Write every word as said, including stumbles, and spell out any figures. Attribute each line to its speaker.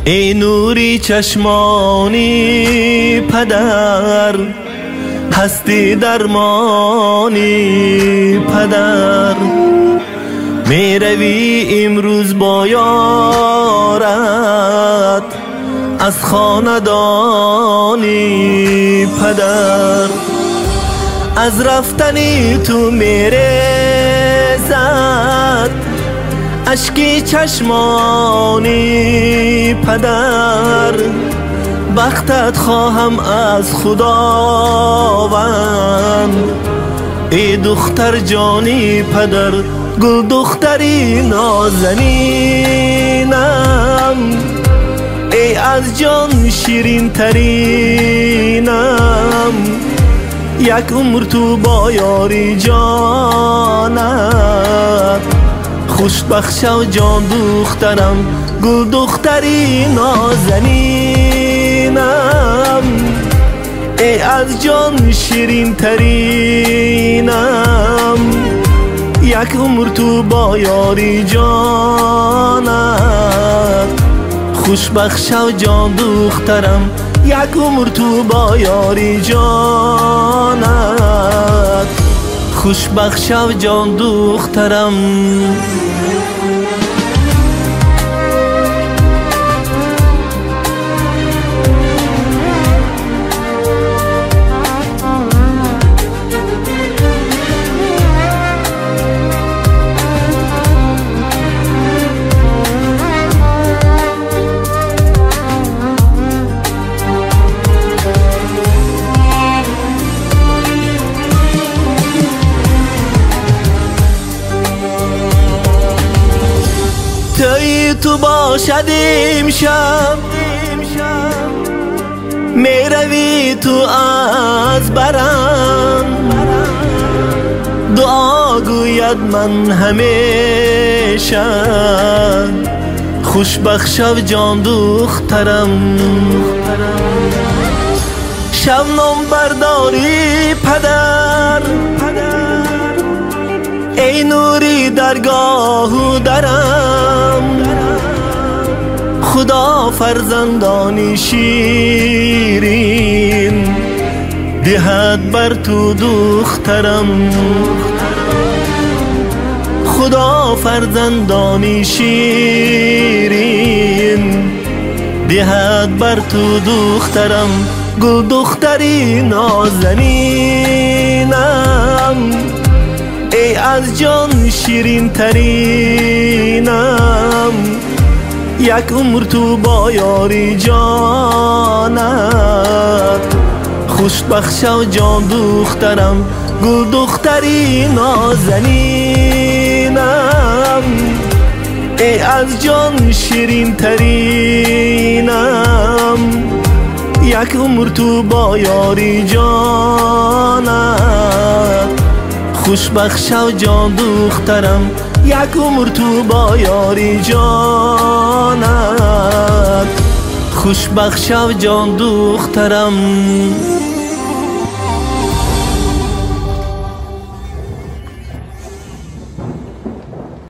Speaker 1: ای نوری چشمانی پدر، هستی درمانی پدر. می روی امروز با یارت از خاندانی پدر. از رفتنی تو میرزد اشکی چشمانی پدر. بختت خواهم از خداوند ای دختر جانی پدر. گل دختری نازنینم ای از جان شیرین ترینم. یک عمر تو با یاری جانت خوشبخت شو جان دخترم. گل دختری نازنینم ای از جان شیرین ترینم. یک عمر تو با یاری جانت خوشبخت شو جان دخترم. یک عمر تو با یاری جانت خوشبخت شو جان دخترم. توی تو باشد امشب می روی تو از برم. دعا گوید من همیشه خوشبخت شو جان دخترم. شبنم برداری پدر ای نوری درگاه درم. خدا فرزندانی شیرین دهد بر تو دخترم. خدا فرزندانی شیرین دهد بر تو دخترم. گل دختری نازنینم ای از جان شیرین ترینم. یک عمر تو با یاری جانت خوشبخت شو جان دخترم. گل دختری نازنینم ای از جان شیرین ترینم. یک عمر تو با یاری جانت خوشبخت شو جان دخترم. یک عمر تو با یاری جانت خوشبخت شو جان دخترم.